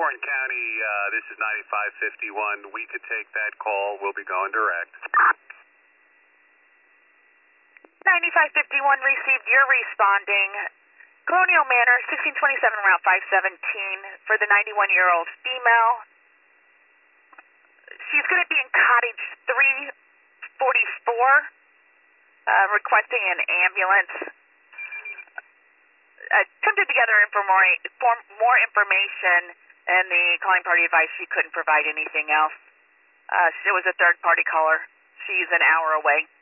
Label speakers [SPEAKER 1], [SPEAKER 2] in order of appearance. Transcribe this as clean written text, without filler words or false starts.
[SPEAKER 1] Warren County, this is 9551. We could take that call. We'll be going direct.
[SPEAKER 2] 9551 received. You're responding. Colonial Manor, 1627 Route 517 for the 91-year-old female. She's going to be in cottage 344, requesting an ambulance. Attempted to gather more information, and the calling party advised she couldn't provide anything else. It was a third-party caller. She's an hour away.